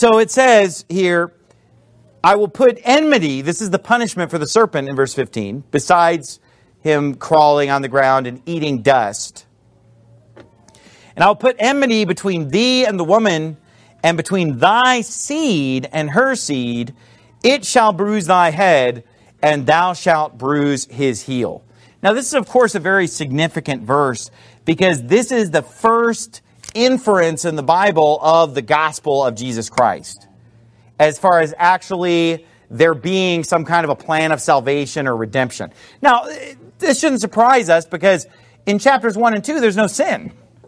so it says here, I will put enmity. This is the punishment for the serpent in verse 15. Besides him crawling on the ground and eating dust. And I'll put enmity between thee and the woman, and between thy seed and her seed. It shall bruise thy head, and thou shalt bruise his heel. Now this is of course a very significant verse, because this is the first inference in the Bible of the gospel of Jesus Christ, as far as actually there being some kind of a plan of salvation or redemption. Now, this shouldn't surprise us, because in chapters 1 and 2, there's no sin.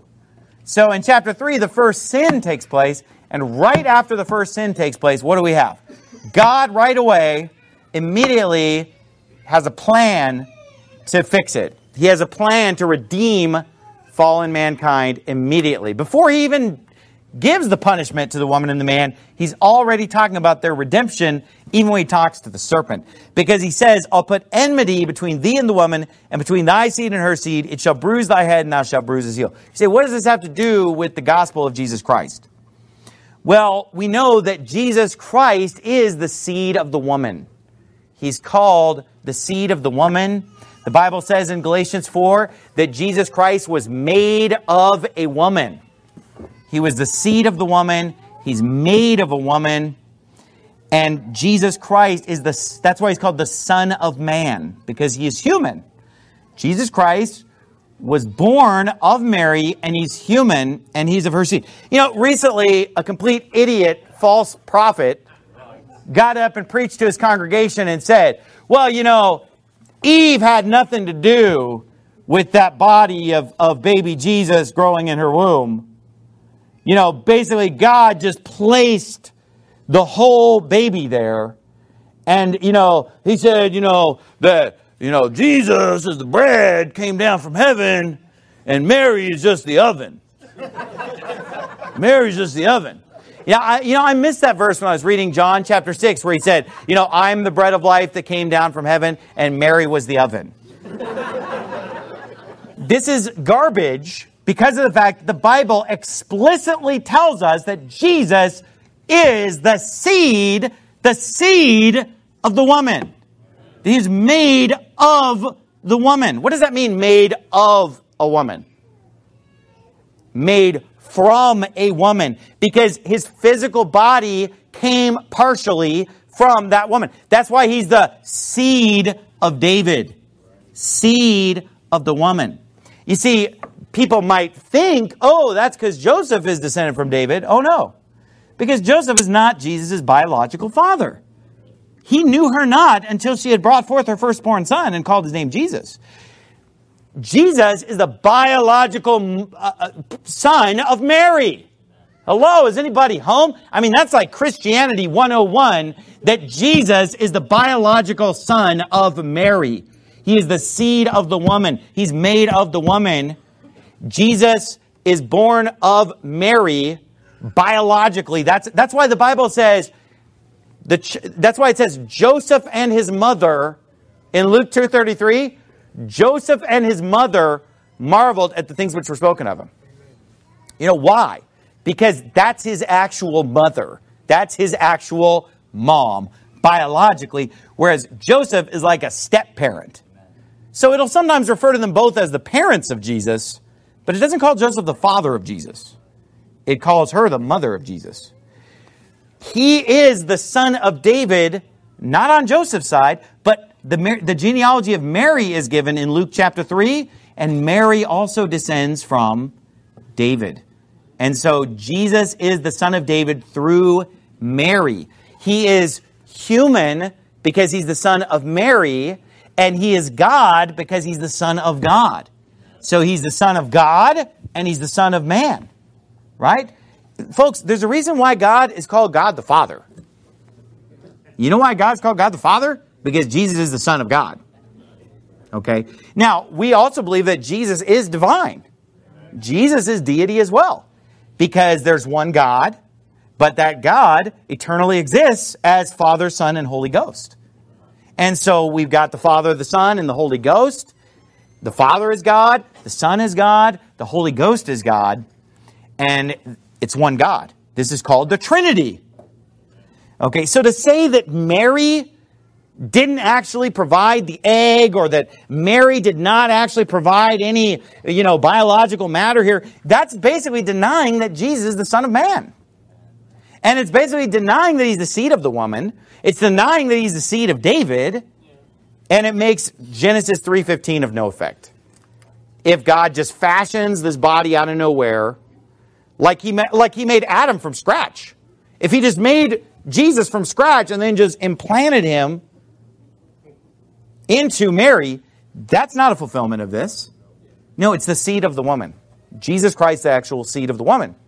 So in chapter 3, the first sin takes place, and right after the first sin takes place, what do we have? God right away, immediately, has a plan to fix it. He has a plan to redeem fallen mankind immediately. Before he even gives the punishment to the woman and the man, he's already talking about their redemption, even when he talks to the serpent. Because he says, I'll put enmity between thee and the woman, and between thy seed and her seed. It shall bruise thy head, and thou shalt bruise his heel. You say, what does this have to do with the gospel of Jesus Christ? Well, we know that Jesus Christ is the seed of the woman. He's called the seed of the woman. The Bible says in Galatians 4 that Jesus Christ was made of a woman. He was the seed of the woman. He's made of a woman. And Jesus Christ is that's why he's called the Son of Man, because he is human. Jesus Christ was born of Mary, and he's human, and he's of her seed. You know, recently, a complete idiot, false prophet, got up and preached to his congregation and said, well, you know, Eve had nothing to do with that body of baby Jesus growing in her womb. You know, basically God just placed the whole baby there. And, you know, he said, you know, that, you know, Jesus is the bread, came down from heaven, and Mary is just the oven. Mary's just the oven. Yeah, I missed that verse when I was reading John chapter 6, where he said, you know, I'm the bread of life that came down from heaven, and Mary was the oven. This is garbage because of the fact that the Bible explicitly tells us that Jesus is the seed of the woman. He's made of the woman. What does that mean, made of a woman? Made from a woman, because his physical body came partially from that woman. That's why he's the seed of David. Seed of the woman. You see, people might think, oh, that's because Joseph is descended from David. Oh, no. Because Joseph is not Jesus' biological father. He knew her not until she had brought forth her firstborn son and called his name Jesus. Jesus is the biological son of Mary. Hello, is anybody home? I mean, that's like Christianity 101, that Jesus is the biological son of Mary. He is the seed of the woman. He's made of the woman. Jesus is born of Mary biologically. That's why the Bible says, that's why it says Joseph and his mother in Luke 2:33. Joseph and his mother marveled at the things which were spoken of him. You know why? Because that's his actual mother. That's his actual mom, biologically, whereas Joseph is like a step-parent. So it'll sometimes refer to them both as the parents of Jesus, but it doesn't call Joseph the father of Jesus. It calls her the mother of Jesus. He is the son of David, not on Joseph's side, but the genealogy of Mary is given in Luke chapter 3, and Mary also descends from David. And so Jesus is the son of David through Mary. He is human because he's the son of Mary, and he is God because he's the son of God. So he's the son of God, and he's the son of man. Right? Folks, there's a reason why God is called God the Father. You know why God's called God the Father? Because Jesus is the Son of God. Okay? Now, we also believe that Jesus is divine. Jesus is deity as well. Because there's one God, but that God eternally exists as Father, Son, and Holy Ghost. And so we've got the Father, the Son, and the Holy Ghost. The Father is God, the Son is God, the Holy Ghost is God, and it's one God. This is called the Trinity. Okay, so to say that Mary didn't actually provide the egg, or that Mary did not actually provide any, biological matter here, that's basically denying that Jesus is the Son of Man. And it's basically denying that he's the seed of the woman. It's denying that he's the seed of David. And it makes Genesis 3:15 of no effect. If God just fashions this body out of nowhere, like he made Adam from scratch. If he just made Jesus from scratch and then just implanted him into Mary, that's not a fulfillment of this. No, it's the seed of the woman. Jesus Christ, the actual seed of the woman.